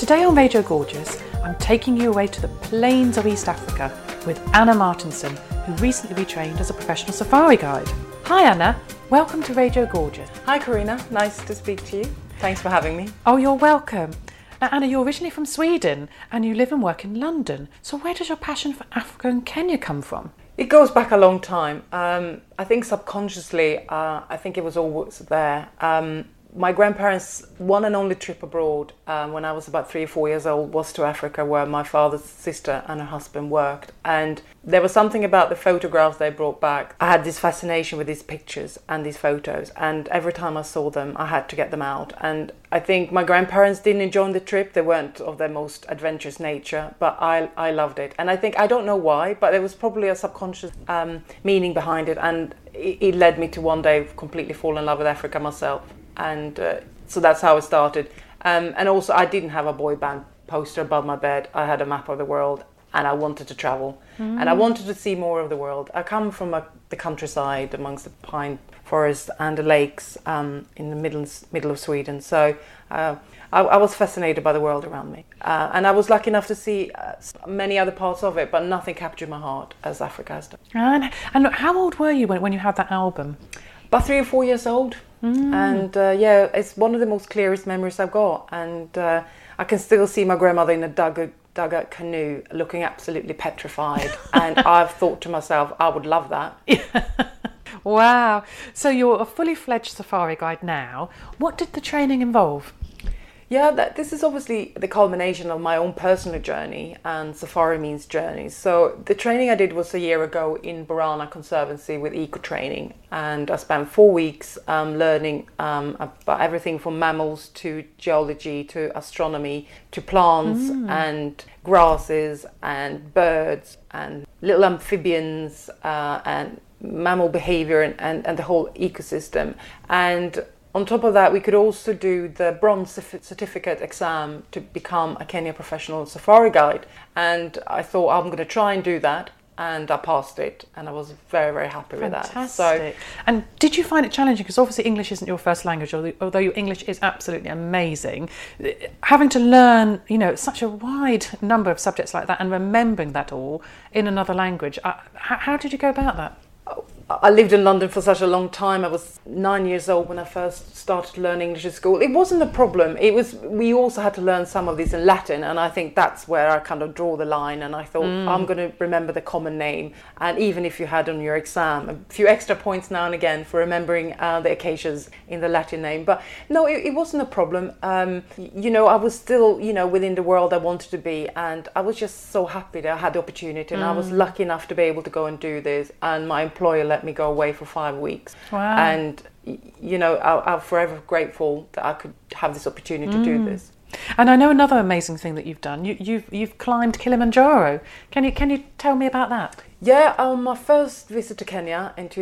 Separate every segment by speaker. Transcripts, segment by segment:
Speaker 1: Today on Radio Gorgeous, I'm taking you away to the plains of East Africa with Anna Martinson, who recently retrained as a professional safari guide. Hi Anna, welcome to Radio Gorgeous.
Speaker 2: Hi Karina, nice to speak to you. Thanks for having me.
Speaker 1: Oh, you're welcome. Now Anna, you're originally from Sweden and you live and work in London. So where does your passion for Africa and Kenya come from?
Speaker 2: It goes back a long time. I think subconsciously, I think it was always there. My grandparents' one and only trip abroad when I was about 3 or 4 years old was to Africa, where my father's sister and her husband worked. And there was something about the photographs they brought back. I had this fascination with these pictures and these photos, and every time I saw them, I had to get them out. And I think my grandparents didn't enjoy the trip. They weren't of their most adventurous nature, but I loved it. And I think, I don't know why, but there was probably a subconscious meaning behind it. And it led me to one day completely fall in love with Africa myself. And so that's how it started. And also, I didn't have a boy band poster above my bed. I had a map of the world, and I wanted to travel. And I wanted to see more of the world. I come from the countryside amongst the pine forest and the lakes in the middle of Sweden. So I was fascinated by the world around me. And I was lucky enough to see many other parts of it, but nothing captured my heart as Africa has done.
Speaker 1: And how old were you when you had that album?
Speaker 2: About 3 or 4 years old. And it's one of the most clearest memories I've got. And I can still see my grandmother in a dugout canoe looking absolutely petrified. And I've thought to myself, I would love that.
Speaker 1: Wow. So you're a fully fledged safari guide now. What did the training involve?
Speaker 2: Yeah, this is obviously the culmination of my own personal journey, and safari means journeys. So the training I did was a year ago in Borana Conservancy with eco training, and I spent 4 weeks learning about everything from mammals to geology to astronomy to plants and grasses and birds and little amphibians and mammal behavior and the whole ecosystem. And on top of that, we could also do the bronze certificate exam to become a Kenya professional safari guide. And I thought, I'm going to try and do that. And I passed it. And I was very, very happy with that.
Speaker 1: Fantastic. And did you find it challenging? Because obviously English isn't your first language, although your English is absolutely amazing. Having to learn, such a wide number of subjects like that and remembering that all in another language. How did you go about that?
Speaker 2: I lived in London for such a long time. I was 9 years old when I first started learning English at school. It wasn't a problem. We also had to learn some of these in Latin, and I think that's where I kind of draw the line. And I thought, I'm going to remember the common name. And even if you had on your exam a few extra points now and again for remembering the acacias in the Latin name. But no, it wasn't a problem. I was still, within the world I wanted to be. And I was just so happy that I had the opportunity. And I was lucky enough to be able to go and do this. And my employer let me go away for 5 weeks.
Speaker 1: Wow.
Speaker 2: And I'm forever grateful that I could have this opportunity to do this.
Speaker 1: And I know another amazing thing that you've done. You've climbed Kilimanjaro. Can you tell me about that?
Speaker 2: Yeah, on my first visit to Kenya in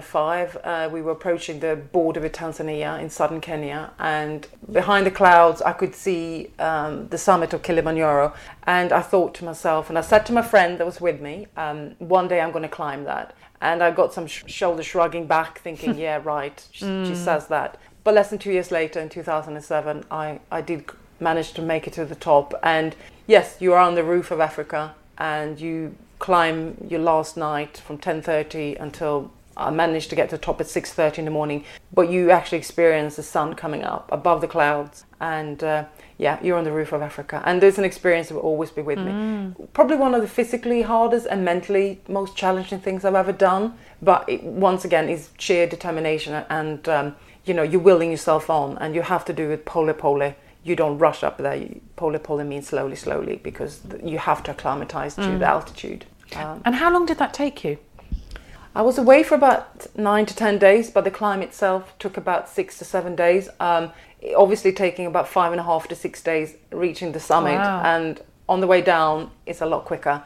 Speaker 2: 2005, we were approaching the border with Tanzania in southern Kenya, and behind the clouds I could see the summit of Kilimanjaro, and I thought to myself, and I said to my friend that was with me, one day I'm going to climb that. And I got some shoulder shrugging back, thinking, yeah, right, she says that. But less than 2 years later, in 2007, I did manage to make it to the top. And yes, you are on the roof of Africa, and you climb your last night from 10:30 until I managed to get to the top at 6:30 in the morning. But you actually experience the sun coming up above the clouds. And you're on the roof of Africa. And there's an experience that will always be with me. Probably one of the physically hardest and mentally most challenging things I've ever done. But it, once again, is sheer determination and, you're willing yourself on. And you have to do it pole. You don't rush up there. Pole means slowly, because you have to acclimatize to the altitude.
Speaker 1: And how long did that take you?
Speaker 2: I was away for about 9 to 10 days, but the climb itself took about 6 to 7 days. Obviously taking about 5.5 to 6 days reaching the summit.
Speaker 1: Wow.
Speaker 2: And on the way down, it's a lot quicker.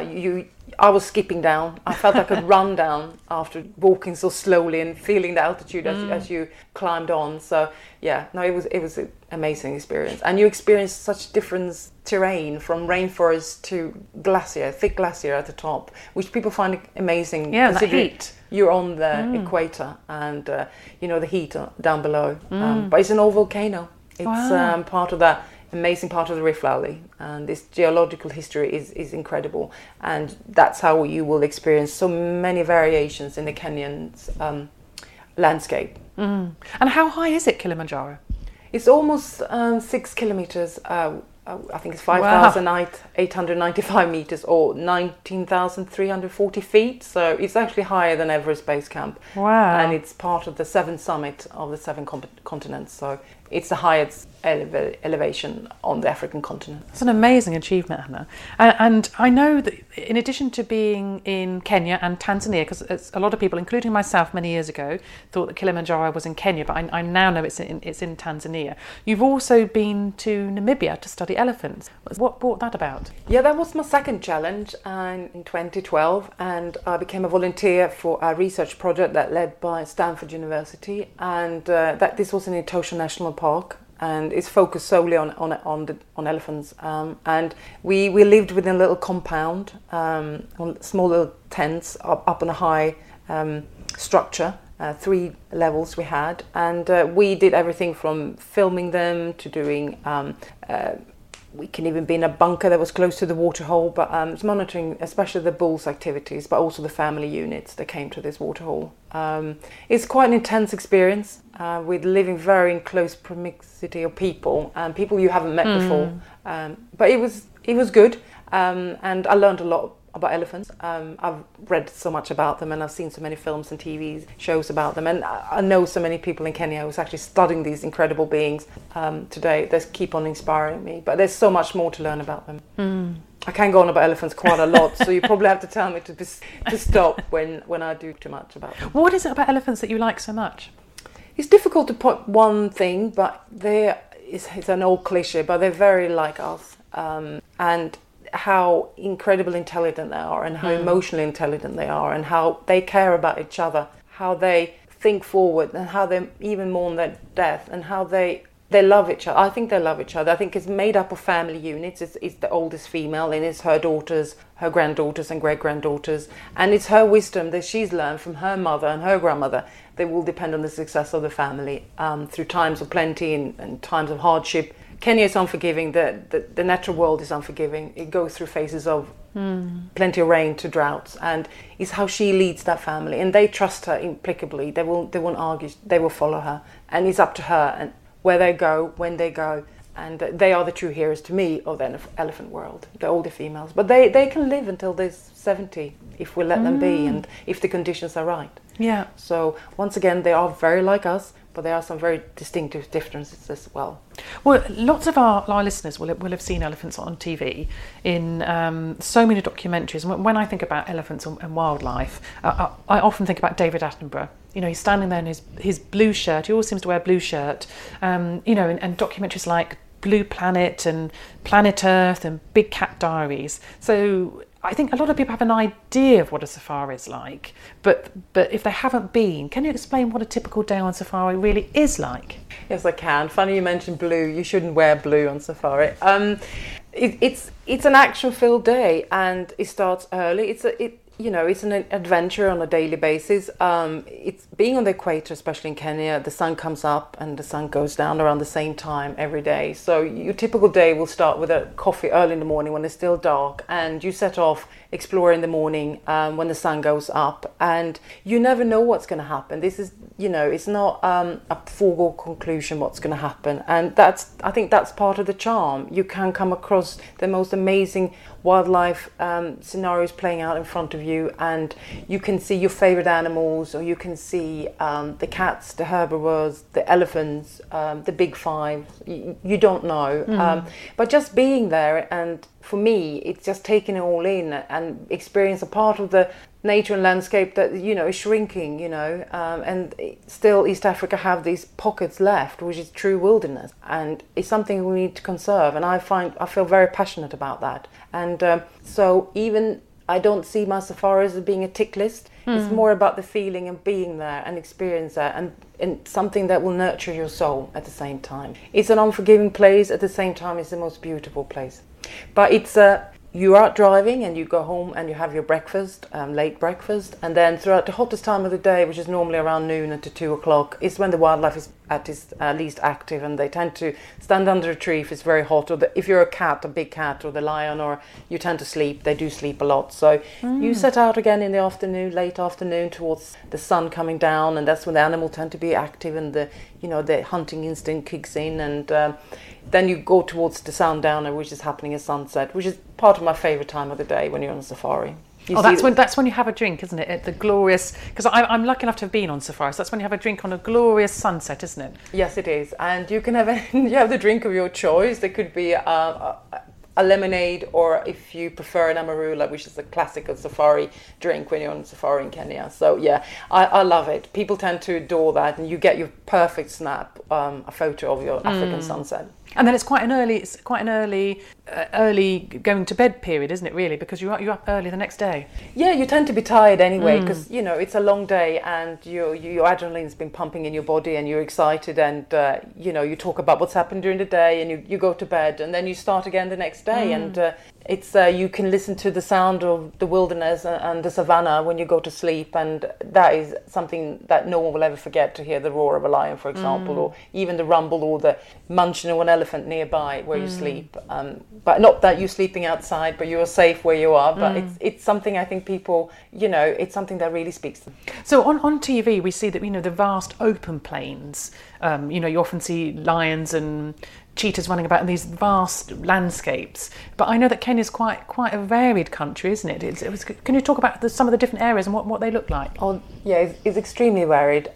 Speaker 2: I was skipping down. I felt I could run down after walking so slowly and feeling the altitude as you climbed on. So it was an amazing experience. And you experience such different terrain, from rainforest to thick glacier at the top, which people find amazing.
Speaker 1: Yeah, the heat.
Speaker 2: You're on the equator, and the heat down below. But it's an old volcano. It's part of that amazing part of the Rift Valley, and this geological history is incredible, and that's how you will experience so many variations in the Kenyan's landscape.
Speaker 1: Mm. And how high is it, Kilimanjaro?
Speaker 2: It's almost 6 kilometers. I think it's 5,895 meters or 19,340 feet. So it's actually higher than Everest Base Camp.
Speaker 1: Wow.
Speaker 2: And it's part of the 7th summit of the 7 continents. So it's the highest elevation on the African continent.
Speaker 1: It's an amazing achievement, Hannah. And I know that in addition to being in Kenya and Tanzania, because a lot of people, including myself many years ago, thought that Kilimanjaro was in Kenya, but I now know it's in Tanzania. You've also been to Namibia to study elephants. What brought that about?
Speaker 2: Yeah, that was my second challenge in 2012, and I became a volunteer for a research project that led by Stanford University, and this was in Etosha National Park. And it's focused solely on elephants. And we lived within a little compound, on small little tents up on a high structure. 3 levels we had, and we did everything from filming them to doing. We can even be in a bunker that was close to the waterhole, but it's monitoring especially the bulls' activities, but also the family units that came to this waterhole. It's quite an intense experience with living very in close proximity of people and people you haven't met before. But it was good, and I learned a lot about elephants. I've read so much about them, and I've seen so many films and TV shows about them, and I know so many people in Kenya who's actually studying these incredible beings today. They keep on inspiring me, but there's so much more to learn about them. I can go on about elephants quite a lot, so you probably have to tell me to stop when I do too much about them.
Speaker 1: What is it about elephants that you like so much?
Speaker 2: It's difficult to put one thing, but it's an old cliche, but they're very like us, and how incredibly intelligent they are, and how emotionally intelligent they are, and how they care about each other, how they think forward, and how they even mourn their death, and how they love each other. I think they love each other. I think it's made up of family units. It's the oldest female, and it's her daughters, her granddaughters and great-granddaughters, and it's her wisdom that she's learned from her mother and her grandmother that will depend on the success of the family through times of plenty and times of hardship. Kenya is unforgiving. The natural world is unforgiving. It goes through phases of plenty of rain to droughts, and it's how she leads that family, and they trust her implacably. They won't argue. They will follow her, and it's up to her and where they go, when they go, and they are the true heroes to me of the elephant world. The older females, but they can live until they're 70 if we let them be, and if the conditions are right.
Speaker 1: Yeah.
Speaker 2: So once again, they are very like us, but there are some very distinctive differences as well.
Speaker 1: Well, lots of our listeners will have seen elephants on TV in so many documentaries. And when I think about elephants and wildlife, I often think about David Attenborough. You know, he's standing there in his blue shirt. He always seems to wear a blue shirt. And documentaries like Blue Planet and Planet Earth and Big Cat Diaries. So I think a lot of people have an idea of what a safari is like, but if they haven't been, can you explain what a typical day on safari really is like?
Speaker 2: Yes, I can. Funny you mentioned blue. You shouldn't wear blue on safari. It's an action-filled day, and it starts early. It's an adventure on a daily basis. It's being on the equator, especially in Kenya, the sun comes up and the sun goes down around the same time every day. So your typical day will start with a coffee early in the morning when it's still dark, and you set off explore in the morning when the sun goes up, and you never know what's going to happen. This is, it's not a foregone conclusion what's going to happen, and I think that's part of the charm. You can come across the most amazing wildlife scenarios playing out in front of you, and you can see your favorite animals, or you can see the cats, the herbivores, the elephants, the big five. You don't know, but just being there, and for me, it's just taking it all in and experience a part of the nature and landscape that is shrinking. And still East Africa have these pockets left, which is true wilderness, and it's something we need to conserve. And I feel very passionate about that. And so even I don't see my safaris as being a tick list. It's more about the feeling and being there and experience that, and something that will nurture your soul at the same time. It's an unforgiving place, at the same time it's the most beautiful place. But it's you are out driving and you go home and you have your breakfast, late breakfast, and then throughout the hottest time of the day, which is normally around noon to 2 o'clock, is when the wildlife is at its least active, and they tend to stand under a tree if it's very hot, or if you're a cat, a big cat, or the lion, or you tend to sleep. They do sleep a lot. So you set out again in the afternoon, late afternoon, towards the sun coming down, and that's when the animal tend to be active, and the hunting instinct kicks in, and then you go towards the sundowner, which is happening at sunset, which is part of my favourite time of the day when you're on safari.
Speaker 1: That's when you have a drink, isn't it? The glorious, because I'm lucky enough to have been on safari, so that's when you have a drink on a glorious sunset, isn't it?
Speaker 2: Yes, it is, and you can have the drink of your choice. There could be a lemonade, or if you prefer an amarula, which is a classical safari drink when you're on safari in Kenya. So yeah, I love it. People tend to adore that, and you get your perfect snap, a photo of your African sunset.
Speaker 1: And then it's quite an early going to bed period, isn't it? Really, because you're up early the next day.
Speaker 2: Yeah, you tend to be tired anyway, because it's a long day, and your adrenaline's been pumping in your body, and you're excited, and you talk about what's happened during the day, and you go to bed, and then you start again the next day, and it's you can listen to the sound of the wilderness and the savannah when you go to sleep, and that is something that no one will ever forget, to hear the roar of a lion, for example, or even the rumble or the munching of an elephant nearby where you sleep. But not that you're sleeping outside, but you're safe where you are. But it's something I think people, it's something that really speaks to them.
Speaker 1: So on TV, we see that, the vast open plains, you often see lions and cheetahs running about in these vast landscapes. But I know that Kenya's quite a varied country, isn't it? Can you talk about some of the different areas and what they look like?
Speaker 2: Oh, yeah, it's extremely varied.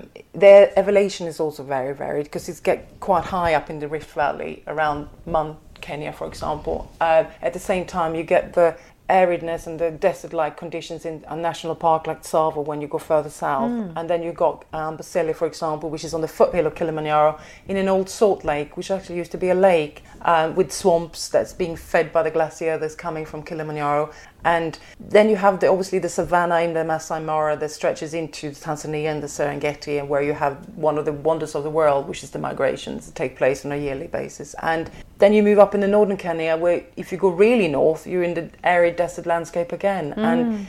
Speaker 2: Their elevation is also very varied, because it's get quite high up in the Rift Valley around Mount Kenya, for example. At the same time, you get the aridness and the desert-like conditions in a national park like Tsavo when you go further south. And then you got Amboseli, for example, which is on the foothill of Kilimanjaro, in an old salt lake, which actually used to be a lake with swamps that's being fed by the glacier that's coming from Kilimanjaro. And then you have obviously the savannah in the Masai Mara that stretches into Tanzania and the Serengeti, and where you have one of the wonders of the world, which is the migrations that take place on a yearly basis. And then you move up in the northern Kenya, where if you go really north, you're in the arid desert landscape again. And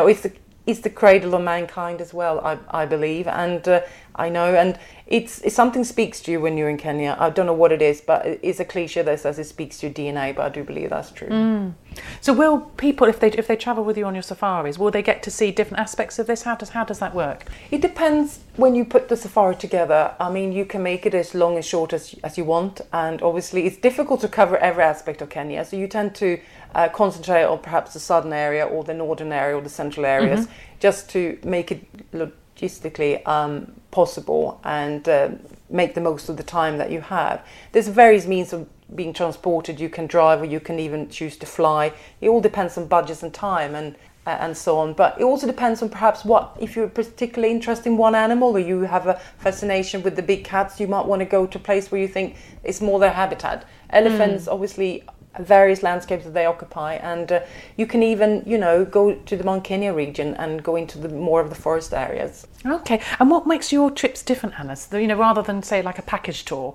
Speaker 2: it's the cradle of mankind as well, I believe, and I know, and it's something speaks to you when you're in Kenya. I don't know what it is, but it's a cliche that says it speaks to your DNA, but I do believe that's true.
Speaker 1: So will people, if they travel with you on your safaris, will they get to see different aspects of this? How does that work?
Speaker 2: It depends when you put the safari together. I mean, you can make it as long and short as you want, and obviously it's difficult to cover every aspect of Kenya, so you tend to concentrate on perhaps the southern area or the northern area or the central areas, just to make it logistically possible and make the most of the time that you have. There's various means of being transported. You can drive, or you can even choose to fly. It all depends on budgets and time and so on. But it also depends on perhaps if you're particularly interested in one animal, or you have a fascination with the big cats, you might want to go to a place where you think it's more their habitat. Elephants, obviously, various landscapes that they occupy, and you can even go to the Mount Kenya region and go into more of the forest areas.
Speaker 1: Okay, and what makes your trips different, Anna? Rather than say like a package tour,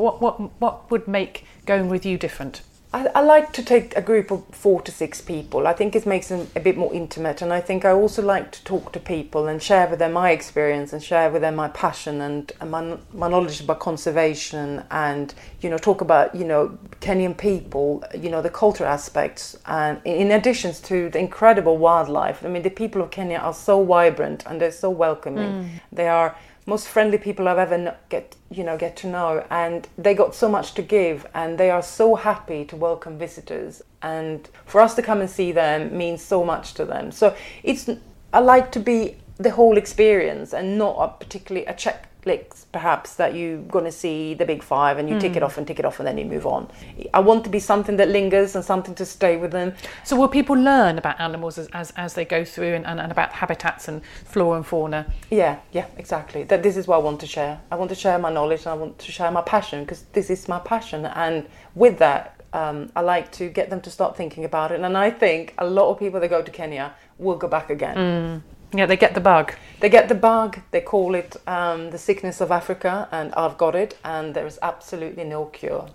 Speaker 1: what would make going with you different?
Speaker 2: I like to take a group of 4 to 6 people. I think it makes them a bit more intimate, and I think I also like to talk to people and share with them my experience, and share with them my passion and my knowledge about conservation, and talk about Kenyan people, the culture aspects, and in addition to the incredible wildlife. I mean, the people of Kenya are so vibrant, and they're so welcoming. They are most friendly people I've ever get to know, and they got so much to give, and they are so happy to welcome visitors, and for us to come and see them means so much to them. So I like to be the whole experience, and not particularly a checklist perhaps that you're going to see the big 5 and you tick it off and then you move on. I want to be something that lingers and something to stay with them.
Speaker 1: So will people learn about animals as they go through, and about habitats and flora and fauna?
Speaker 2: Yeah, exactly. This is what I want to share. I want to share my knowledge, and I want to share my passion, because this is my passion, and with that I like to get them to start thinking about it, and I think a lot of people that go to Kenya will go back again.
Speaker 1: Yeah, they get the bug.
Speaker 2: They get the bug. They call it the sickness of Africa, and I've got it, and there is absolutely no cure.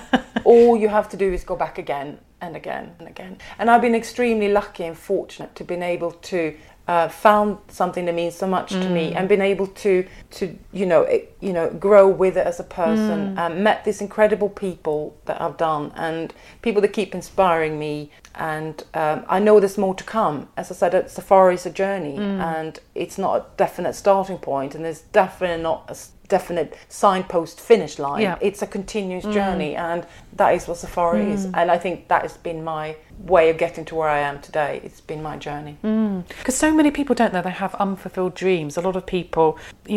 Speaker 2: All you have to do is go back again and again and again. And I've been extremely lucky and fortunate to been able to found something that means so much to me, and been able to grow with it as a person. Met these incredible people that I've done, and people that keep inspiring me. And I know there's more to come. As I said, safari is a journey, and it's not a definite starting point, and there's definitely not a definite signpost finish line.
Speaker 1: Yeah.
Speaker 2: It's a continuous journey, and that is what safari is. And I think that has been my way of getting to where I am today. It's been my journey.
Speaker 1: Because so many people don't know they have unfulfilled dreams. A lot of people,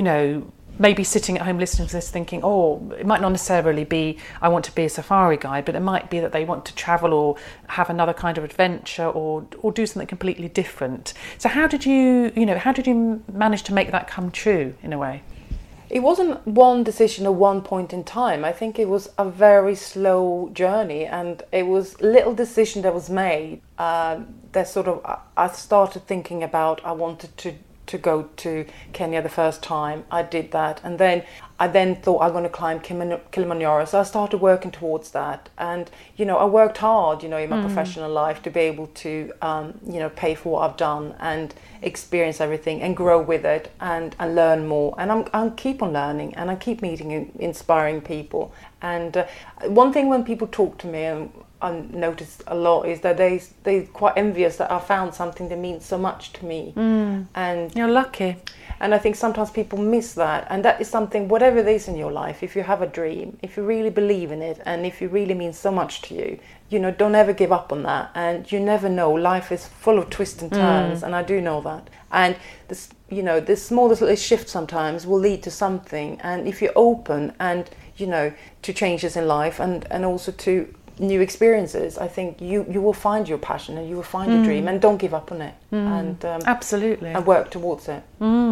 Speaker 1: maybe sitting at home listening to this thinking, it might not necessarily be I want to be a safari guide, but it might be that they want to travel or have another kind of adventure or do something completely different. So how did you manage to make that come true in a way?
Speaker 2: It wasn't one decision at one point in time. I think it was a very slow journey, and it was little decision that was made. That sort of, I started thinking about, I wanted to go to Kenya the first time. I did that, and then I thought I'm going to climb Kilimanjaro. So I started working towards that, and I worked hard, in my professional life to be able to pay for what I've done and experience everything and grow with it and learn more. And I'm keep on learning, and I keep meeting inspiring people. And one thing when people talk to me, and I noticed a lot, is that they're quite envious that I found something that means so much to me. And
Speaker 1: you're lucky.
Speaker 2: And I think sometimes people miss that. And that is something, whatever it is in your life, if you have a dream, if you really believe in it, and if it really means so much to you, don't ever give up on that. And you never know, life is full of twists and turns, and I do know that. And this, this smallest little shift sometimes will lead to something. And if you're open and, to changes in life and also to new experiences, I think you will find your passion and you will find your dream, and don't give up on it. And
Speaker 1: absolutely,
Speaker 2: and work towards it.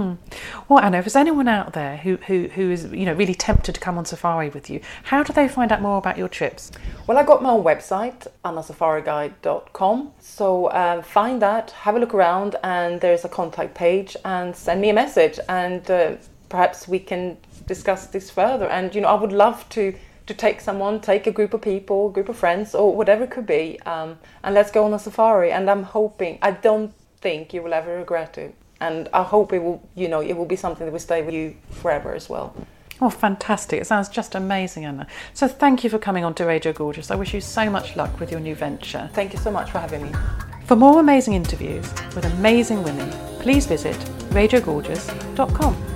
Speaker 1: Well, Anna, if there's anyone out there who is really tempted to come on safari with you, how do they find out more about your trips?
Speaker 2: Well, I got my own website, annasafariguide.com. So find that, have a look around, and there's a contact page, and send me a message, and perhaps we can discuss this further. And I would love to take a group of people, group of friends, or whatever it could be, and let's go on a safari. And I don't think you will ever regret it. And I hope it will, it will be something that will stay with you forever as well.
Speaker 1: Oh, fantastic. It sounds just amazing, Anna. So thank you for coming on to Radio Gorgeous. I wish you so much luck with your new venture.
Speaker 2: Thank you so much for having me.
Speaker 1: For more amazing interviews with amazing women, please visit radiogorgeous.com.